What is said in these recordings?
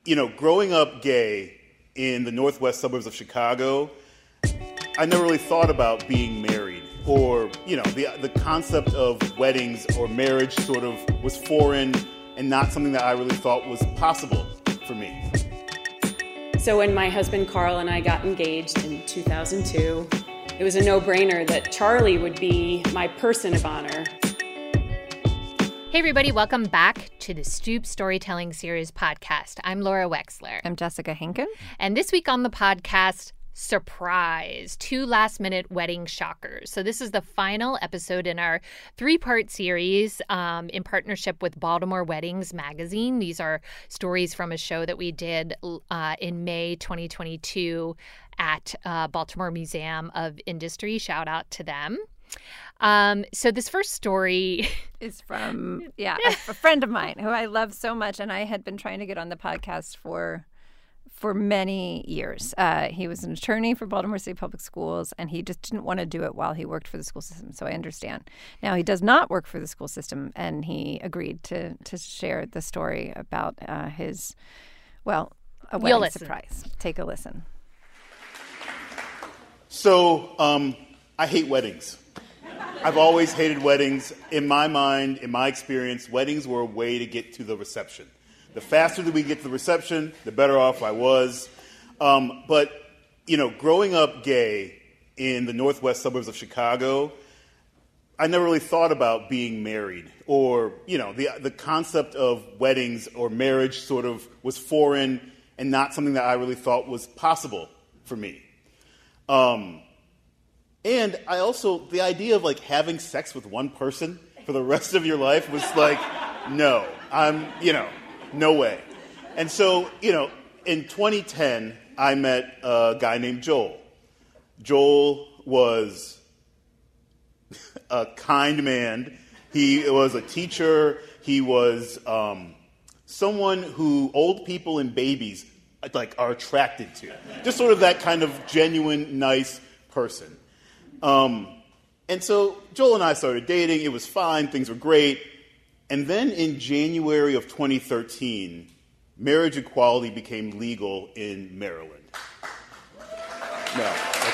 growing up gay in the northwest suburbs of Chicago, I never really thought about being married, or, the concept of weddings or marriage sort of was foreign and not something that I really thought was possible for me. So when my husband Carl and I got engaged in 2002, it was a no-brainer that Charlie would be my person of honor. Hey everybody, welcome back to the Stoop Storytelling Series podcast. I'm Laura Wexler. I'm Jessica Henkin. And this week on the podcast, surprise, 2 last-minute wedding shockers. So this is the final episode in our 3-part series in partnership with Baltimore Weddings magazine. These are stories from a show that we did in May 2022 at Baltimore Museum of Industry. Shout out to them. So this first story is from, a friend of mine who I love so much, and I had been trying to get on the podcast for many years. He was an attorney for Baltimore City Public Schools, and he just didn't want to do it while he worked for the school system, so I understand. Now, he does not work for the school system, and he agreed to share the story about a wedding surprise. Take a listen. So, I hate weddings. I've always hated weddings. In my mind, in my experience, weddings were a way to get to the reception. The faster that we get to the reception, the better off I was. But growing up gay in the northwest suburbs of Chicago, I never really thought about being married, or, the concept of weddings or marriage sort of was foreign and not something that I really thought was possible for me. And I also, the idea of having sex with one person for the rest of your life was no, no way. And so, in 2010, I met a guy named Joel. Joel was a kind man. He was a teacher. He was someone who old people and babies are attracted to. Just sort of that kind of genuine, nice person. And so Joel and I started dating. It was fine. Things were great. And then in January of 2013, marriage equality became legal in Maryland. No.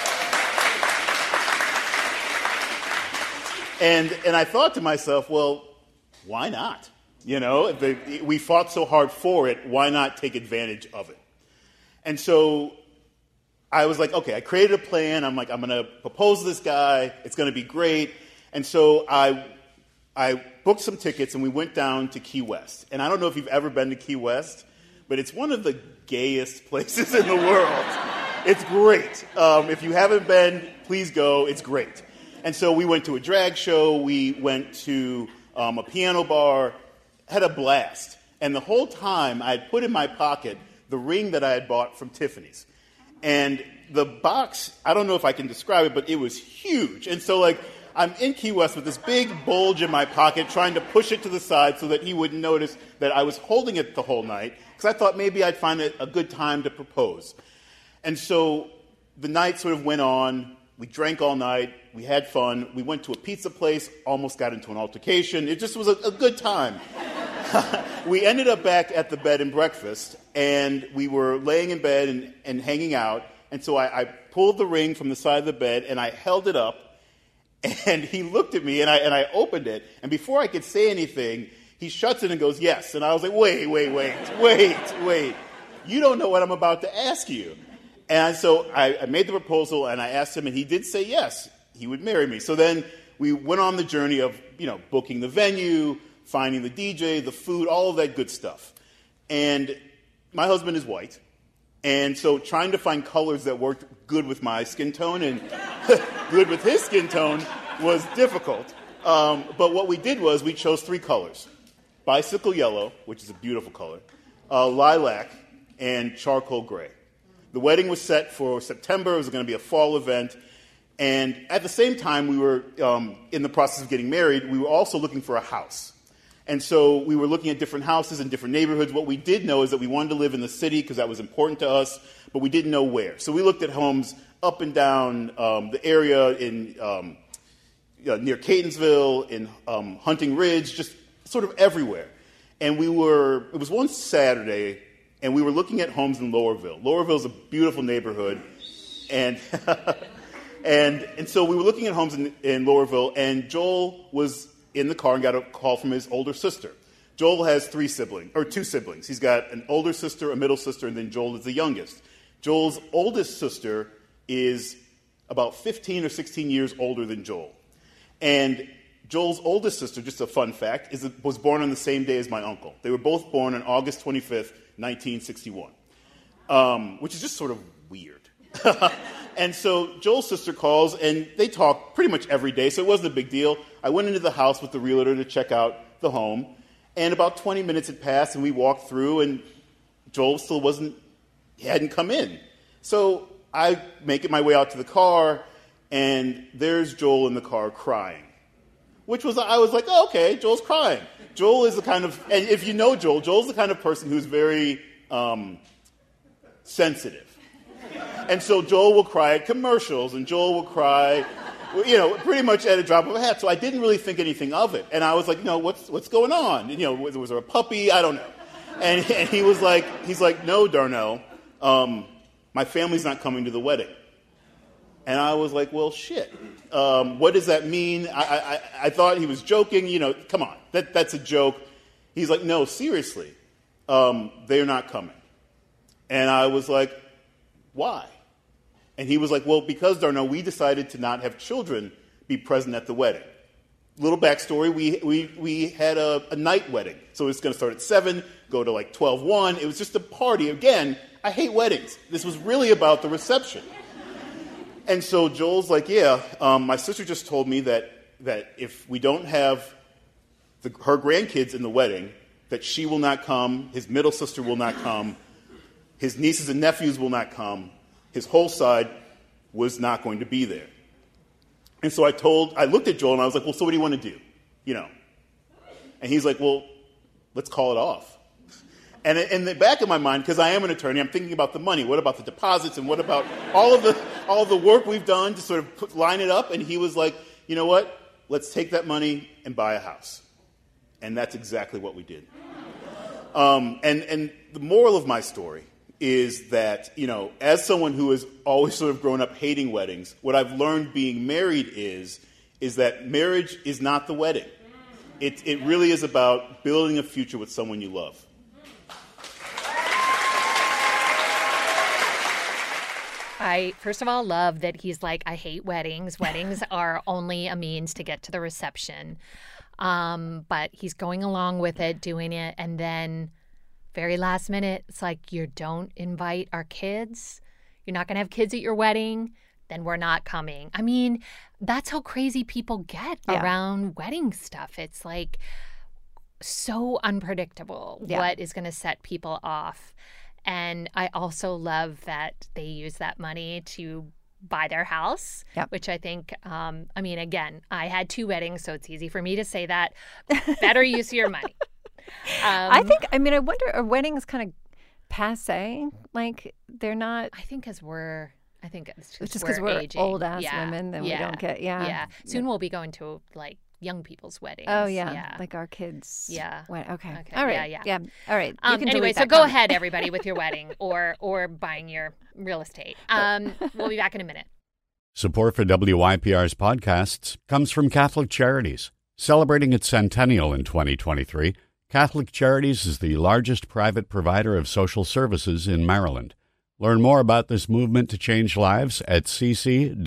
And I thought to myself, well, why not? We fought so hard for it. Why not take advantage of it? And so I was like, okay, I created a plan. I'm going to propose to this guy. It's going to be great. And so I booked some tickets, and we went down to Key West. And I don't know if you've ever been to Key West, but it's one of the gayest places in the world. It's great. If you haven't been, please go. It's great. And so we went to a drag show. We went to a piano bar, had a blast. And the whole time, I had put in my pocket the ring that I had bought from Tiffany's. And the box, I don't know if I can describe it, but it was huge. And so, I'm in Key West with this big bulge in my pocket, trying to push it to the side so that he wouldn't notice that I was holding it the whole night, because I thought maybe I'd find it a good time to propose. And so the night sort of went on. We drank all night. We had fun. We went to a pizza place, almost got into an altercation. It just was a good time. We ended up back at the bed and breakfast, and we were laying in bed and hanging out. And so I pulled the ring from the side of the bed, and I held it up, and he looked at me, and I opened it. And before I could say anything, he shuts it and goes, yes. And I was like, wait. You don't know what I'm about to ask you. And so I made the proposal, and I asked him, and he did say yes, he would marry me. So then we went on the journey of, booking the venue, finding the DJ, the food, all of that good stuff. And my husband is white, and so trying to find colors that worked good with my skin tone and good with his skin tone was difficult. But what we did was we chose 3 colors: bicycle yellow, which is a beautiful color, lilac, and charcoal gray. The wedding was set for September. It was going to be a fall event. And at the same time we were in the process of getting married, we were also looking for a house. And so we were looking at different houses in different neighborhoods. What we did know is that we wanted to live in the city because that was important to us, but we didn't know where. So we looked at homes up and down the area in near Catonsville, in Hunting Ridge, just sort of everywhere. And it was one Saturday and we were looking at homes in Lowerville. Lowerville's a beautiful neighborhood, and and so we were looking at homes in Lowerville, and Joel was in the car and got a call from his older sister. Joel has two siblings. He's got an older sister, a middle sister, and then Joel is the youngest. Joel's oldest sister is about 15 or 16 years older than Joel. And Joel's oldest sister, just a fun fact, was born on the same day as my uncle. They were both born on August 25th, 1961, which is just sort of weird. And so Joel's sister calls, and they talk pretty much every day, so it wasn't a big deal. I went into the house with the realtor to check out the home, and about 20 minutes had passed, and we walked through, and Joel still hadn't come in. So I make my way out to the car, and there's Joel in the car crying. I was like, oh, okay, Joel's crying. Joel is the kind of, and if you know Joel, Joel's the kind of person who's very sensitive. And so Joel will cry at commercials, and Joel will cry, pretty much at a drop of a hat. So I didn't really think anything of it. And I was like, what's going on? And, was there a puppy? I don't know. And he's like, no, Darnell, my family's not coming to the wedding. And I was like, well, shit. What does that mean? I thought he was joking. Come on, that's a joke. He's like, no, seriously, they're not coming. And I was like, why? And he was like, well, because, Darnell, we decided to not have children be present at the wedding. Little backstory, we had a night wedding. So it's going to start at 7, go to like 12:01. It was just a party. Again, I hate weddings. This was really about the reception. And so Joel's like, yeah, my sister just told me that if we don't have her grandkids in the wedding, that she will not come, his middle sister will not come, his nieces and nephews will not come, his whole side was not going to be there. And so I looked at Joel and I was like, well, so what do you want to do? And he's like, well, let's call it off. And in the back of my mind, because I am an attorney, I'm thinking about the money. What about the deposits? And what about all of the work we've done to sort of line it up? And he was like, you know what? Let's take that money and buy a house. And that's exactly what we did. And the moral of my story is that, as someone who has always sort of grown up hating weddings, what I've learned being married is that marriage is not the wedding. It really is about building a future with someone you love. I, first of all, love that he's like, I hate weddings. Weddings are only a means to get to the reception. But he's going along with it, doing it, and then very last minute, it's like, you don't invite our kids? You're not going to have kids at your wedding? Then we're not coming. I mean, that's how crazy people get around wedding stuff. It's like so unpredictable what is going to set people off. And I also love that they use that money to buy their house, which I think, again, I had 2 weddings, so it's easy for me to say that. Better use of your money. I wonder, are weddings kind of passe? Like, they're not... I think it's just because we're old-ass women, then we don't get... Soon we'll be going to, like, young people's weddings. Oh, yeah. Like our kids. Yeah. Okay. All right. Yeah. All right. Anyway, so go ahead, everybody, with your wedding or buying your real estate. We'll be back in a minute. Support for WYPR's podcasts comes from Catholic Charities. Celebrating its centennial in 2023, Catholic Charities is the largest private provider of social services in Maryland. Learn more about this movement to change lives at cc-md.org.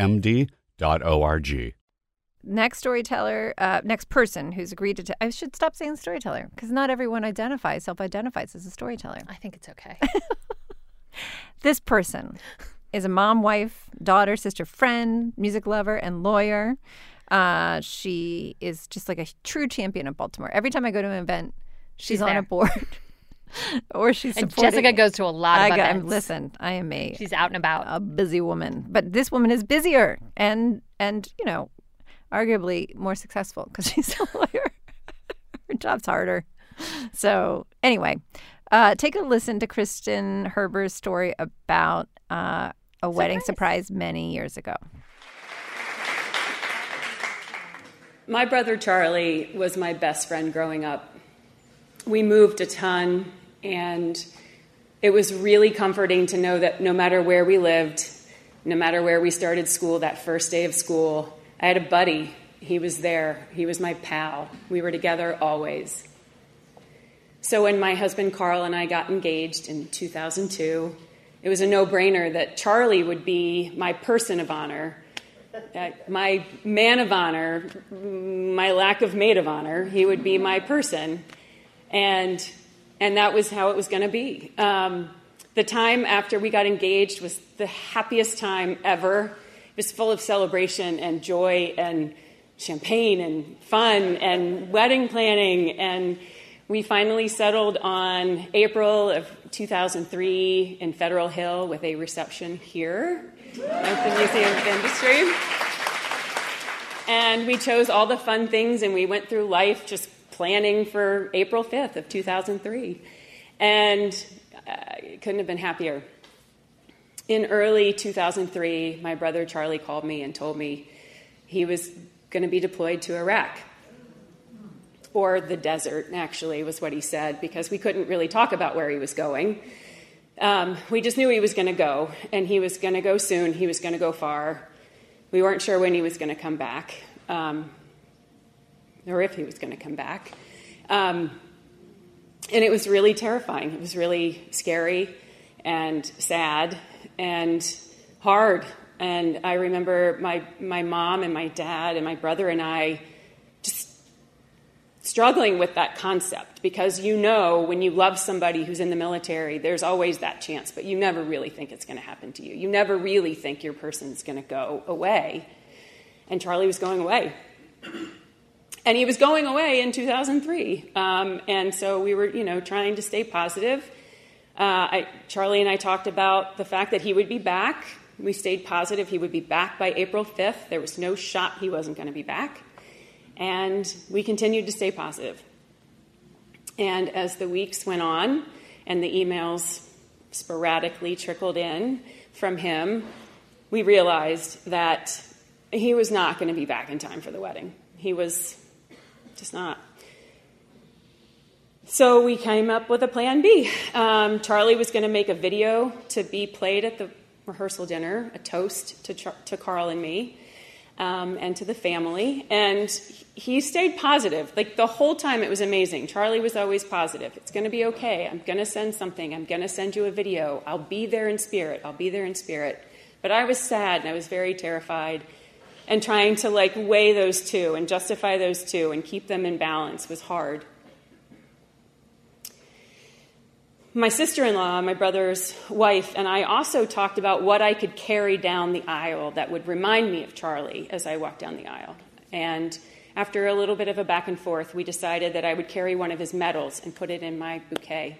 Next storyteller, next person who's agreed to... I should stop saying storyteller, because not everyone self-identifies as a storyteller. I think it's okay. This person is a mom, wife, daughter, sister, friend, music lover, and lawyer. She is just like a true champion of Baltimore. Every time I go to an event, she's on a board. Or she's supporting. And Jessica goes to a lot of events. Listen, she's out and about. A busy woman. But this woman is busier and arguably more successful because she's a lawyer. Her job's harder. So anyway, take a listen to Kristen Herber's story about a wedding surprise many years ago. My brother Charlie was my best friend growing up. We moved a ton, and It was really comforting to know that no matter where we lived, no matter where we started school, that first day of school, I had a buddy. He was there. He was my pal. We were together always. So when my husband Carl and I got engaged in 2002, it was a no-brainer that Charlie would be my person of honor, my man of honor, my lack of maid of honor. He would be my person. And that was how it was going to be. The time after we got engaged was the happiest time ever. It was full of celebration and joy and champagne and fun and wedding planning. And we finally settled on April of 2003 in Federal Hill with a reception here at the Museum of Industry. And we chose all the fun things, and we went through life just planning for April 5th of 2003. And couldn't have been happier. In early 2003, my brother Charlie called me and told me he was going to be deployed to Iraq. Or the desert, actually, was what he said, because we couldn't really talk about where he was going. We just knew he was going to go, and he was going to go soon. He was going to go far. We weren't sure when he was going to come back, or if he was going to come back. And it was really terrifying. It was really scary and sad and hard. And I remember my mom and my dad and my brother and I just struggling with that concept, because you know when you love somebody who's in the military, there's always that chance, but you never really think it's going to happen to you. You never really think your person's going to go away. And Charlie was going away. And he was going away in 2003. And so we were, trying to stay positive. Charlie and I talked about the fact that he would be back. We stayed positive he would be back by April 5th. There was no shot he wasn't going to be back. And we continued to stay positive. And as the weeks went on and the emails sporadically trickled in from him, we realized that he was not going to be back in time for the wedding. He was just not. So we came up with a plan B. Charlie was going to make a video to be played at the rehearsal dinner, a toast to Carl and me, and to the family. And he stayed positive. Like the whole time, it was amazing. Charlie was always positive. It's going to be okay. I'm going to send something. I'm going to send you a video. I'll be there in spirit. I'll be there in spirit. But I was sad and I was very terrified. And trying to weigh those two and justify those two and keep them in balance was hard. My sister-in-law, my brother's wife, and I also talked about what I could carry down the aisle that would remind me of Charlie as I walked down the aisle. And after a little bit of a back and forth, we decided that I would carry one of his medals and put it in my bouquet.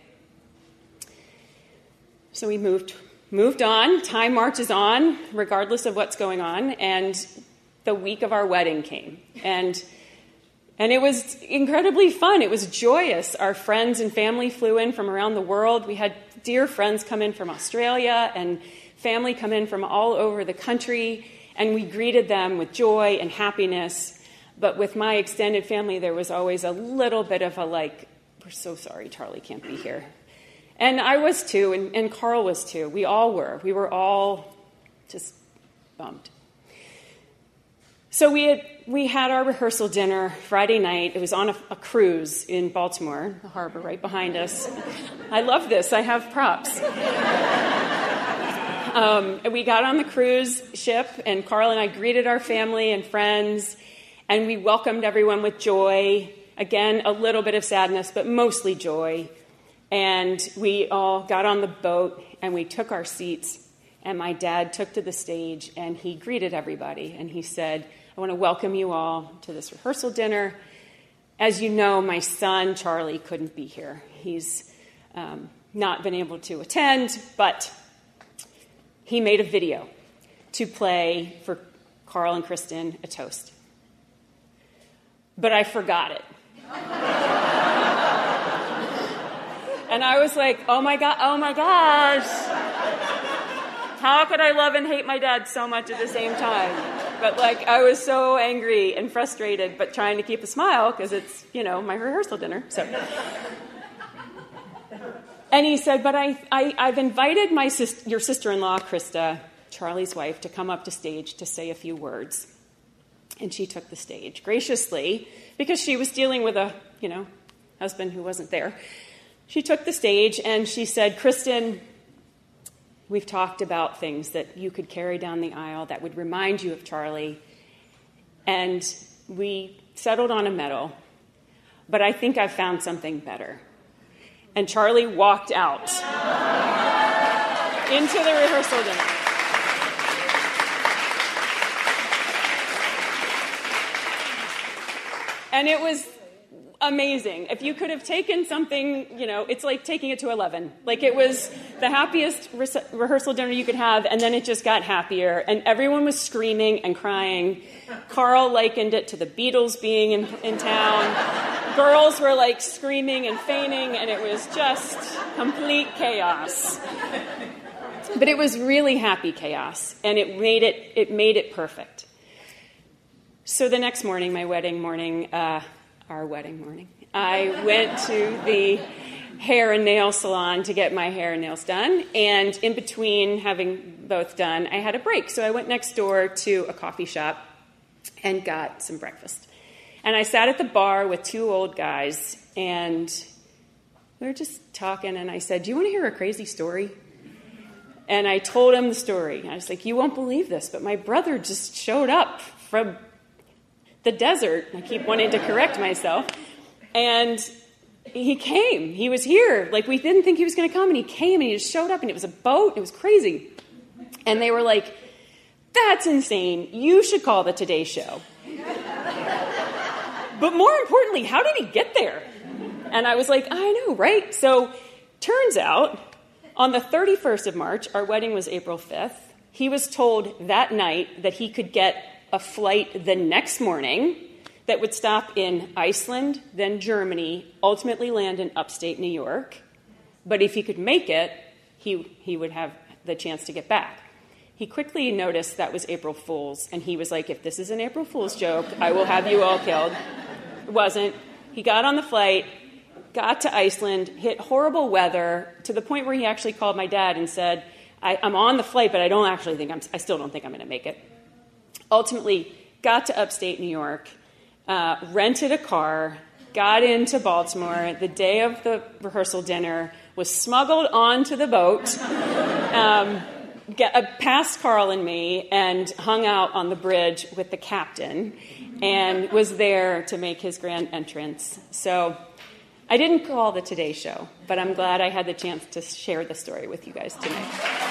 So we moved on. Time marches on, regardless of what's going on. And the week of our wedding came. And it was incredibly fun. It was joyous. Our friends and family flew in from around the world. We had dear friends come in from Australia and family come in from all over the country. And we greeted them with joy and happiness. But with my extended family, there was always a little bit of a we're so sorry Charlie can't be here. And I was too, and Carl was too. We all were. We were all just bummed. So we had our rehearsal dinner Friday night. It was on a cruise in Baltimore, the harbor right behind us. I love this. I have props. We got on the cruise ship, and Carl and I greeted our family and friends, and we welcomed everyone with joy. Again, a little bit of sadness, but mostly joy. And we all got on the boat, and we took our seats, and my dad took to the stage, and he greeted everybody, and he said, I want to welcome you all to this rehearsal dinner. As you know, my son, Charlie, couldn't be here. He's not been able to attend, but he made a video to play for Carl and Kristen a toast. But I forgot it. And I was like, oh my gosh. How could I love and hate my dad so much at the same time? But I was so angry and frustrated, but trying to keep a smile because it's, my rehearsal dinner. So And he said, but I've invited your sister-in-law, Krista, Charlie's wife, to come up to stage to say a few words. And she took the stage graciously because she was dealing with a, husband who wasn't there. She took the stage and she said, Kristen, we've talked about things that you could carry down the aisle that would remind you of Charlie. And we settled on a medal, but I think I've found something better. And Charlie walked out into the rehearsal dinner. And it was amazing. If you could have taken something, it's like taking it to 11. Like, it was the happiest rehearsal dinner you could have, and then it just got happier. And everyone was screaming and crying. Carl likened it to the Beatles being in town. Girls were like screaming and fainting, and it was just complete chaos. But it was really happy chaos, and it made it perfect. So the next morning, our wedding morning, I went to the hair and nail salon to get my hair and nails done. And in between having both done, I had a break. So I went next door to a coffee shop and got some breakfast. And I sat at the bar with two old guys, and we were just talking. And I said, do you want to hear a crazy story? And I told him the story. I was like, you won't believe this, but my brother just showed up from the desert. I keep wanting to correct myself. And he came. He was here. Like, we didn't think he was going to come, and he came, and he just showed up, and it was a boat. It was crazy. And they were like, that's insane. You should call the Today Show. But more importantly, how did he get there? And I was like, I know, right? So turns out, on the 31st of March, our wedding was April 5th, he was told that night that he could get a flight the next morning that would stop in Iceland, then Germany, ultimately land in upstate New York. But if he could make it, he would have the chance to get back. He quickly noticed that was April Fool's, and he was like, if this is an April Fool's joke, I will have you all killed. It wasn't. He got on the flight, got to Iceland, hit horrible weather, to the point where he actually called my dad and said, I'm on the flight, but I still don't think I'm going to make it. Ultimately, got to upstate New York, rented a car, got into Baltimore. The day of the rehearsal dinner, was smuggled onto the boat, past Carl and me, and hung out on the bridge with the captain, and was there to make his grand entrance. So I didn't call the Today Show, but I'm glad I had the chance to share the story with you guys tonight.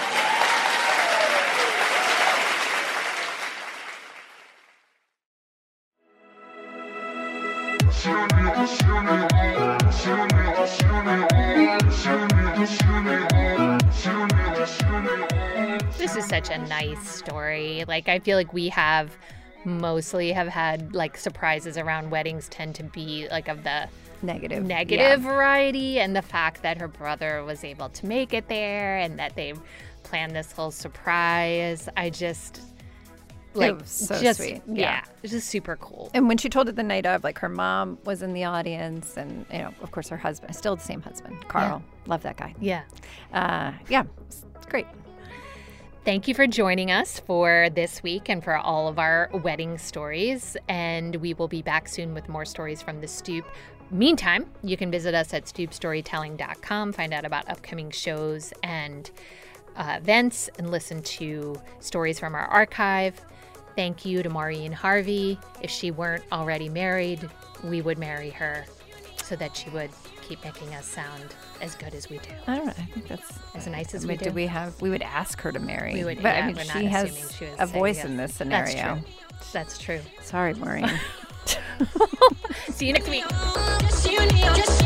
This is such a nice story. Like, I feel like we mostly have had, like, surprises around weddings tend to be, like, of the negative variety, and the fact that her brother was able to make it there and that they planned this whole surprise. It was so sweet. Yeah, it's just super cool. And when she told it the night of, like, her mom was in the audience, and, of course, her husband, still the same husband, Carl. Yeah. Love that guy. Yeah. It's great. Thank you for joining us for this week and for all of our wedding stories. And we will be back soon with more stories from the Stoop. Meantime, you can visit us at stoopstorytelling.com, find out about upcoming shows and events, and listen to stories from our archive. Thank you to Maureen Harvey. If she weren't already married, we would marry her so that she would keep making us sound as good as we do. I don't know. I think that's as nice as we do. We would ask her to marry. We would, but yeah, I mean, she has a voice in this scenario. That's true. Sorry, Maureen. See you next week.